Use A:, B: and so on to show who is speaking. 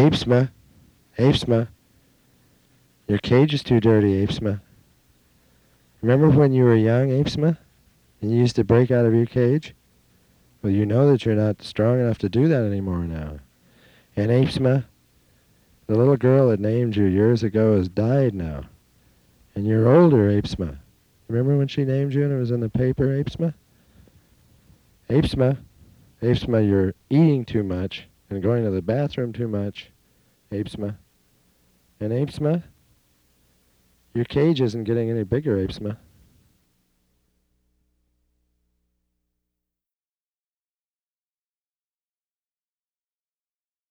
A: Apesma, Apesma, your cage is too dirty, Apesma. Remember when you were young, Apesma, and you used to break out of your cage? Well, you know that you're not strong enough to do that anymore now. And Apesma, the little girl that named you years ago has died now. And you're older, Apesma. Remember when she named you and it was in the paper, Apesma? Apesma, Apesma, you're eating too much and going to the bathroom too much, Apesma. And Apesma, your cage isn't getting any bigger, Apesma.